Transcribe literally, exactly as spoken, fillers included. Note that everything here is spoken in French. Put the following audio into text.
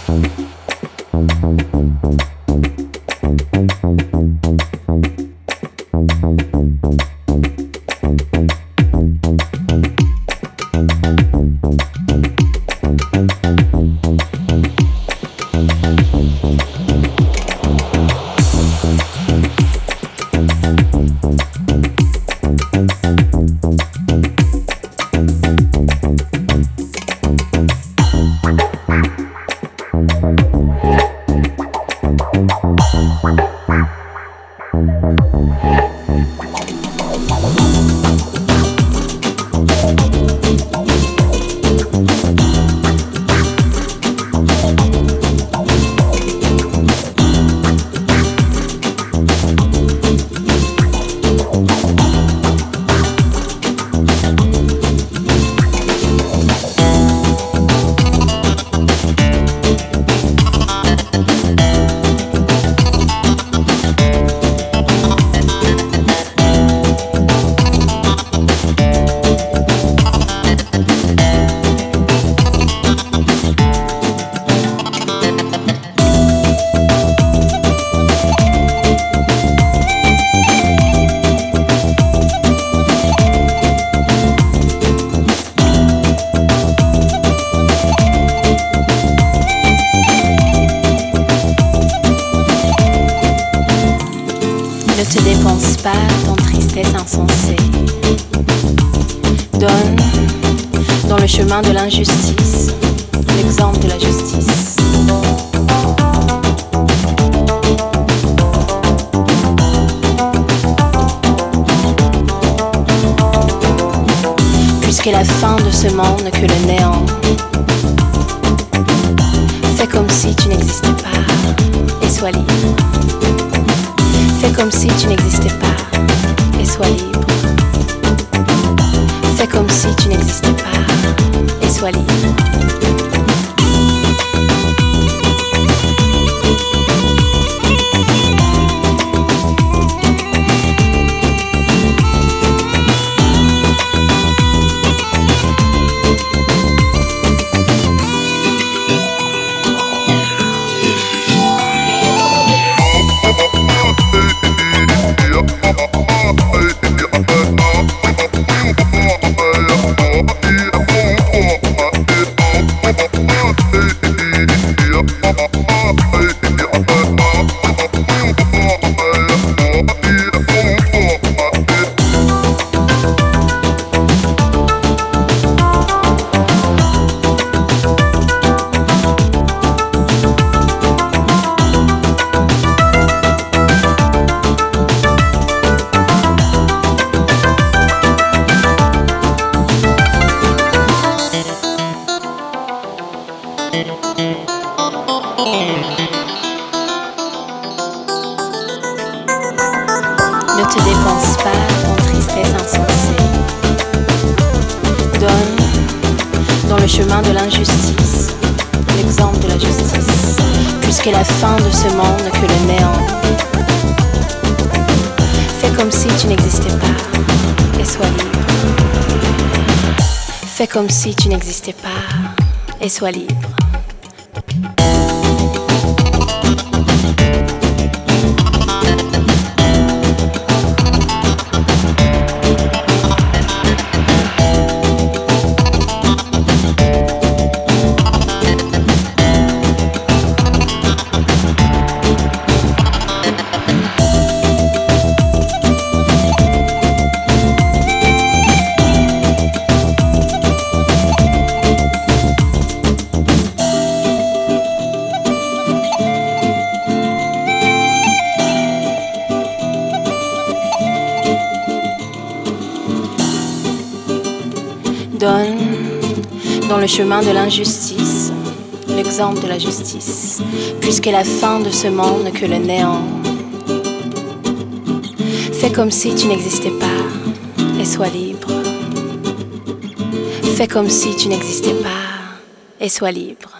Chemin de l'injustice, l'exemple de la justice. Puisqu'est la fin de ce monde que le néant. Fais comme si tu n'existais pas et sois libre. Fais comme si tu n'existais pas et sois libre. Fais comme si tu n'existais pas et sois libre. Ne te dépense pas en tristesse insensée. Donne dans le chemin de l'injustice, l'exemple de la justice. Puisqu'est la fin de ce monde que le néant. Fais comme si tu n'existais pas et sois libre. Fais comme si tu n'existais pas et sois libre. Donne dans le chemin de l'injustice, l'exemple de la justice, puisqu'est la fin de ce monde que le néant. Fais comme si tu n'existais pas et sois libre. Fais comme si tu n'existais pas et sois libre.